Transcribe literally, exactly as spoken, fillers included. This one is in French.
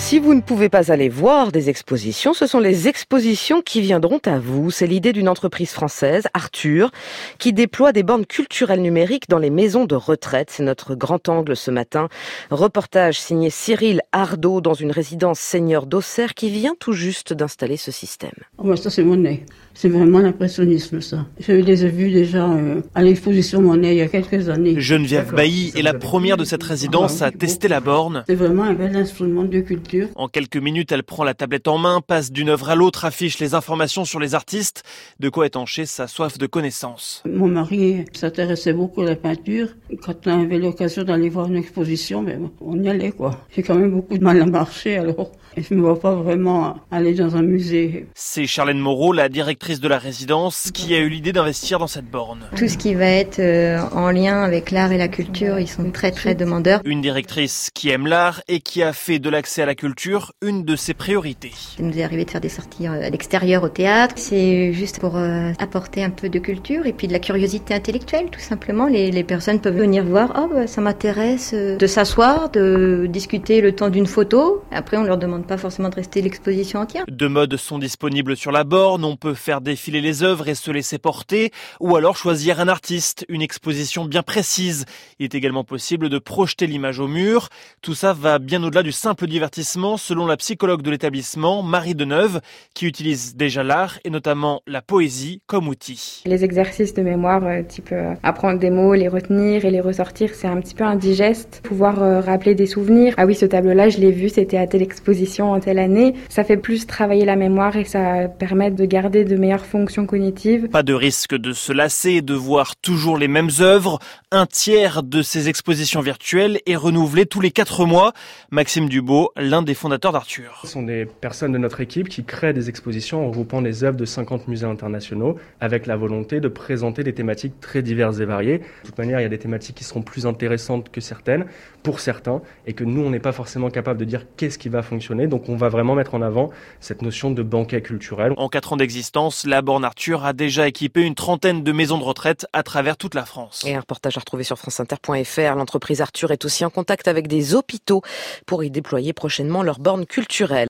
Si vous ne pouvez pas aller voir des expositions, ce sont les expositions qui viendront à vous. C'est l'idée d'une entreprise française, Arthur, qui déploie des bornes culturelles numériques dans les maisons de retraite. C'est notre grand angle ce matin. Reportage signé Cyril Ardo dans une résidence senior d'Auxerre qui vient tout juste d'installer ce système. Oh ben ça c'est Monet. C'est vraiment l'impressionnisme ça. Je les ai vus déjà euh, à l'exposition Monet il y a quelques années. Geneviève Bailly est la première de cette résidence à tester la borne. C'est vraiment un bel instrument de culture. En quelques minutes, elle prend la tablette en main, passe d'une œuvre à l'autre, affiche les informations sur les artistes, de quoi étancher sa soif de connaissance. Mon mari s'intéressait beaucoup à la peinture. Quand on avait l'occasion d'aller voir une exposition, ben, on y allait quoi. J'ai quand même beaucoup de mal à marcher alors je ne me vois pas vraiment aller dans un musée. C'est Charlène Moreau, la directrice de la résidence, qui a eu l'idée d'investir dans cette borne. Tout ce qui va être euh, en lien avec l'art et la culture, ils sont très très demandeurs. Une directrice qui aime l'art et qui a fait de l'accès à la culture une de ses priorités. Il nous est arrivé de faire des sorties à l'extérieur au théâtre. C'est juste pour euh, apporter un peu de culture et puis de la curiosité intellectuelle, tout simplement. Les, les personnes peuvent venir voir, oh bah, ça m'intéresse euh, de s'asseoir, de discuter le temps d'une photo. Après, on leur demande pas forcément de rester l'exposition entière. Deux modes sont disponibles sur la borne. On peut faire défiler les œuvres et se laisser porter, ou alors choisir un artiste, une exposition bien précise. Il est également possible de projeter l'image au mur. Tout ça va bien au-delà du simple divertissement, selon la psychologue de l'établissement, Marie Deneuve, qui utilise déjà l'art et notamment la poésie comme outil. Les exercices de mémoire, euh, type euh, apprendre des mots, les retenir et les ressortir, c'est un petit peu indigeste. Pouvoir euh, rappeler des souvenirs. Ah oui, ce tableau-là, je l'ai vu, c'était à telle exposition en telle année. Ça fait plus travailler la mémoire et ça permet de garder de meilleures fonctions cognitives. Pas de risque de se lasser et de voir toujours les mêmes œuvres. Un tiers de ces expositions virtuelles est renouvelé tous les quatre mois. Maxime Dubo, l'un des fondateurs d'Arthur. Ce sont des personnes de notre équipe qui créent des expositions en regroupant les œuvres de cinquante musées internationaux avec la volonté de présenter des thématiques très diverses et variées. De toute manière, il y a des thématiques qui seront plus intéressantes que certaines, pour certains, et que nous, on n'est pas forcément capable de dire qu'est-ce qui va fonctionner. Donc on va vraiment mettre en avant cette notion de banquet culturel. En quatre ans d'existence, la borne Arthur a déjà équipé une trentaine de maisons de retraite à travers toute la France. Et un reportage à retrouver sur franceinter point f r. L'entreprise Arthur est aussi en contact avec des hôpitaux pour y déployer prochainement leurs bornes culturelles.